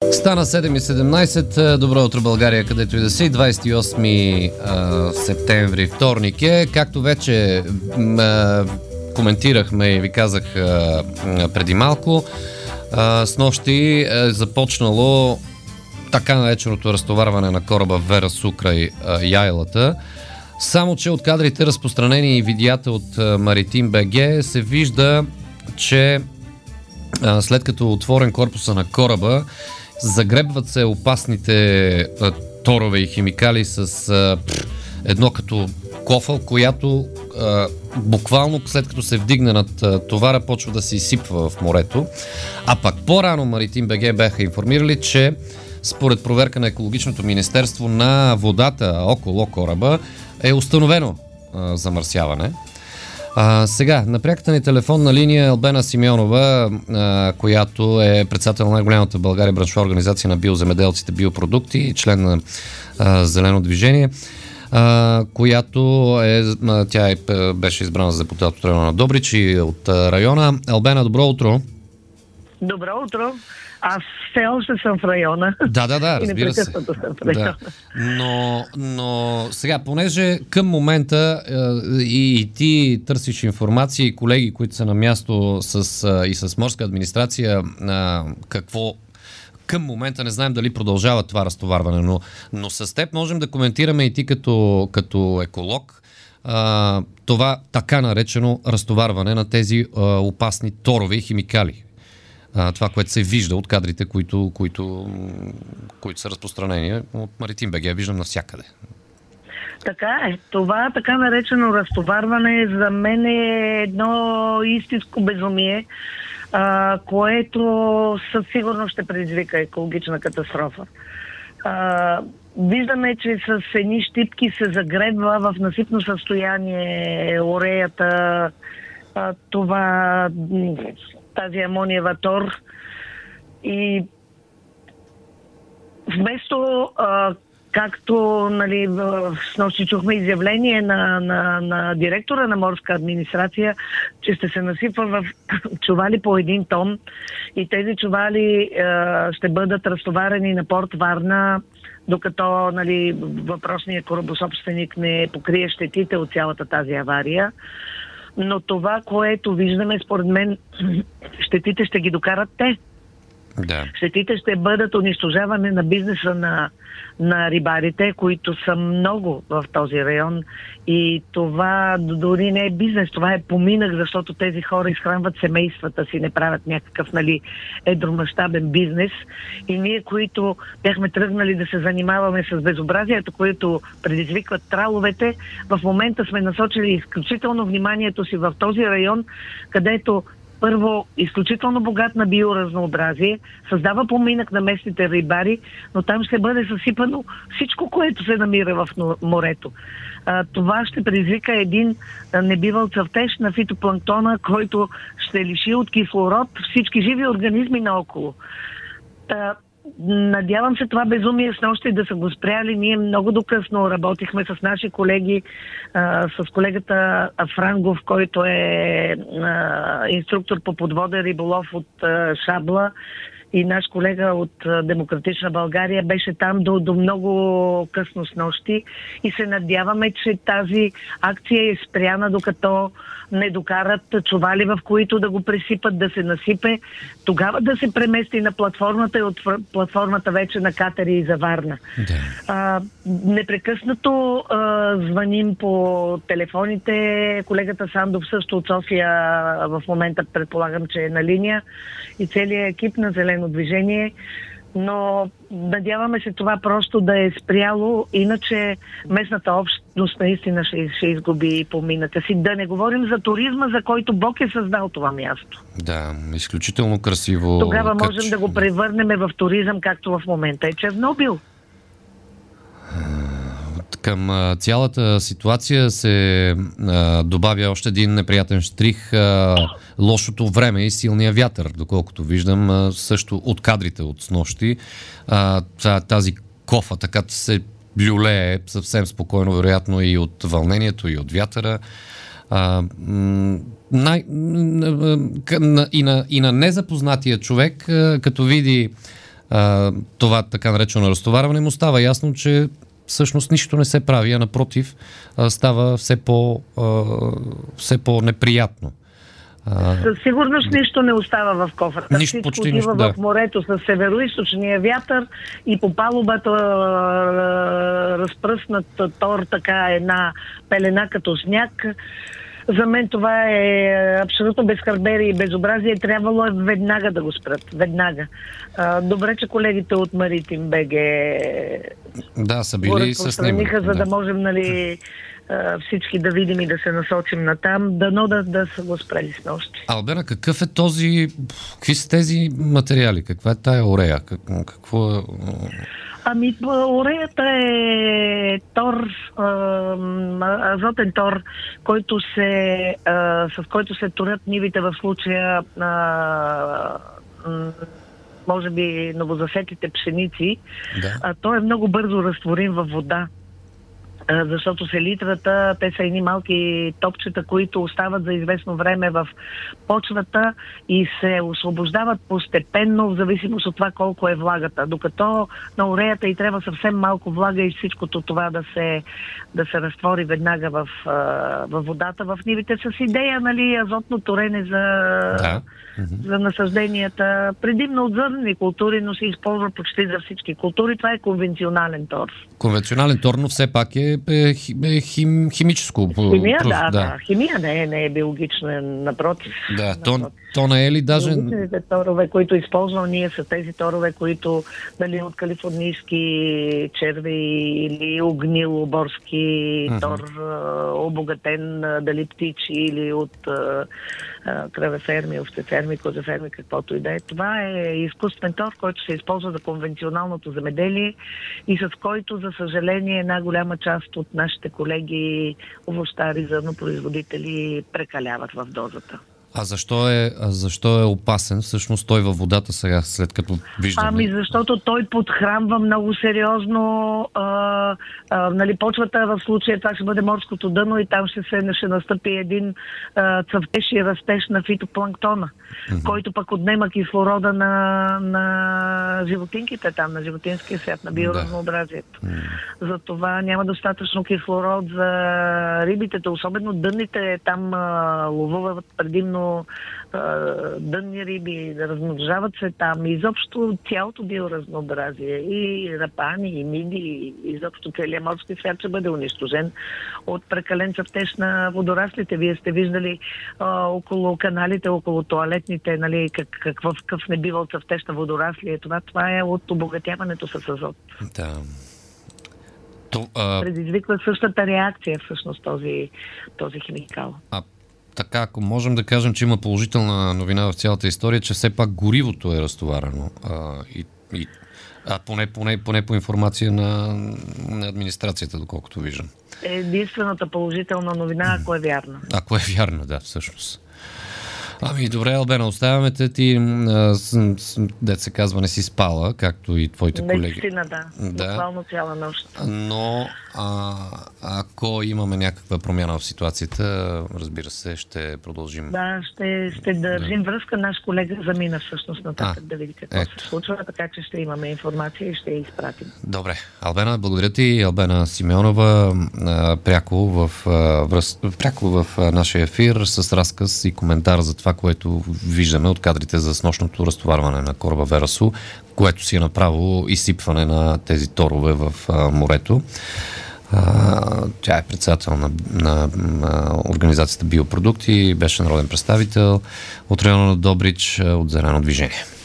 Стана 7:17. Добро утро, България, където и да си. 28 септември, вторник е. Както вече коментирахме и ви казах преди малко, снощи е започнало така нареченото разтоварване на кораба Вера Су край Яйлата. Само че от кадрите, разпространени и видеята от Маритим БГ, се вижда, че след като отворен корпуса на кораба, загребват се опасните торове и химикали с едно като кофъл, която буквално след като се вдигне над товара, почва да се изсипва в морето. А пак по-рано Маритим БГ бяха информирали, че според проверка на екологичното министерство на водата около кораба е установено замърсяване. Сега, на пряката ни телефонна линия Албена Симеонова, която е председател на най-голямата в България браншова организация на биоземеделците биопродукти и член на Зелено движение, която беше избрана за депутат от района на Добрич и от района. Албена, добро утро! Добро утро! Аз все още съм в района. Да, разбира се. Да. Но сега, понеже към момента и ти търсиш информация и колеги, които са на място и с морска администрация, какво към момента не знаем дали продължава това разтоварване, но с теб можем да коментираме и ти като еколог това така наречено разтоварване на тези опасни торове и химикали. Това, което се вижда от кадрите, които са разпространени от Маритим БГ, виждам навсякъде. Така е. Това така наречено разтоварване за мен е едно истинско безумие, което със сигурност ще предизвика екологична катастрофа. Виждаме, че с едни щипки се загребва в насипно състояние уреята, тази амониева тор, и вместо както снощи чухме изявление на директора на морска администрация, че ще се насипва в чували по 1 тон и тези чували ще бъдат разтоварени на порт Варна, докато въпросният корабособственик не покрие щетите от цялата тази авария. Но това, което виждаме, според мен, щетите ще ги докарат те. Да. Щетите ще бъдат унищожаване на бизнеса на рибарите, които са много в този район. И това дори не е бизнес, това е поминък, защото тези хора изхранват семействата си, не правят някакъв едромащабен бизнес. И ние, които бяхме тръгнали да се занимаваме с безобразието, които предизвикват траловете, в момента сме насочили изключително вниманието си в този район, където първо, изключително богат на биоразнообразие, създава поминък на местните рибари, но там ще бъде съсипано всичко, което се намира в морето. Това ще предизвика един небивал цъфтеж на фитопланктона, който ще лиши от кислород всички живи организми наоколо. Надявам се това безумие снощи да са го спряли. Ние много докъсно работихме с наши колеги, с колегата Франгов, който е инструктор по подводен риболов от Шабла, и наш колега от Демократична България беше там до много късно снощи и се надяваме, че тази акция е спряна, докато не докарат чували, в които да го пресипат, да се насипе, тогава да се премести на платформата и от платформата вече на катери и за Варна. Да. Непрекъснато звъним по телефоните. Колегата Сандов също от София в момента предполагам, че е на линия, и целият екип на Зелено движение, но надяваме се това просто да е спряло, иначе местната общност наистина ще изгуби поминъка си. Да не говорим за туризма, за който Бог е създал това място. Да, изключително красиво. Тогава можем да го превърнем в туризъм, както в момента е Чернобил. Към цялата ситуация се добавя още един неприятен щрих, лошото време и силния вятър, доколкото виждам също от кадрите от снощи. Тази кофа така се люлее съвсем спокойно, вероятно и от вълнението, и от вятъра. И на незапознатия човек, като види това така наречено разтоварване, му става ясно, че всъщност нищо не се прави, а напротив става все по-неприятно. Със сигурност нищо не остава в кофрата. Нищо, всичко отива в морето с североизточния вятър и по палубата разпръснат тор, така една пелена като сняг. За мен това е абсолютно безхарберие и безобразие. Трябвало е веднага да го спрат. Веднага. Добре, че колегите от Маритим БГ са били с него. За да можем, всички да видим и да се насочим натам. Дано да са го спрели с нощи. Албена, какви са тези материали? Каква е тая орея? Какво е... Ореята е тор, азотен тор, с който се турят нивите в случая може би новозасетите пшеници. Да. Той е много бързо разтворим във вода, защото селитрата, те са едни малки топчета, които остават за известно време в почвата и се освобождават постепенно в зависимост от това колко е влагата. Докато на ореята и трябва съвсем малко влага и всичкото това да се разтвори веднага в водата в нивите с идея, азотно торене за насъжденията. Предимно от зърнени култури, но се използва почти за всички култури. Това е конвенционален тор. Конвенционален тор, но все пак е химическо. Химия, химия не е биологична, напротив. Да, то не е ли даже... Биологичните торове, които използвам ние, са тези торове, които дали от калифорнийски черви или огнило-борски тор, обогатен, дали птичи или от кравеферми, овцеферми, козеферми, каквото и да е. Това е изкуствен тор, който се използва за конвенционалното земеделие и с който, за съжаление, една голяма част от нашите колеги, овощари, зърнопроизводители прекаляват в дозата. А защо е опасен всъщност той във водата сега, след като виждаме? Защото той подхранва много сериозно почвата, в случая това ще бъде морското дъно и там ще настъпи един цъфтеж и растеж на фитопланктона, който пък отнема кислорода на животинките там, на животинския свят, на биоразнообразието. Затова няма достатъчно кислород за рибите, особено дънните, там ловуват предимно дънни риби, да размножават се там. Изобщо цялото биоразнообразие, и рапани, и миди, изобщо целият морски свят ще бъде унищожен от прекален цъфтеж на водораслите. Вие сте виждали около каналите, около тоалетните, какъв не бива от цъфтеж на водорасли. Това е от обогатяването с азот. Да. Предизвиква същата реакция всъщност този химикал. Така, ако можем да кажем, че има положителна новина в цялата история, че все пак горивото е разтоварено. Поне по информация на администрацията, доколкото виждам. Единствената положителна новина, ако е вярна. Ако е вярна, да, всъщност. Добре, Албена, оставяме те ти, дет се казва, не си спала, както и твоите колеги. Наистина, да. Буквално цяла нощ. Но ако имаме някаква промяна в ситуацията, разбира се, ще продължим. Да, ще държим връзка. Наш колега замина всъщност нататък да види какво се случва, така че ще имаме информация и ще я изпратим. Добре. Албена, благодаря ти. Албена Симеонова, пряко в нашия ефир с разказ и коментар за това, което виждаме от кадрите за снощното разтоварване на кораба Верасу, което си е направо изсипване на тези торове в морето. Тя е председател на организацията Биопродукти, беше народен представител от района на Добрич от Зелено движение.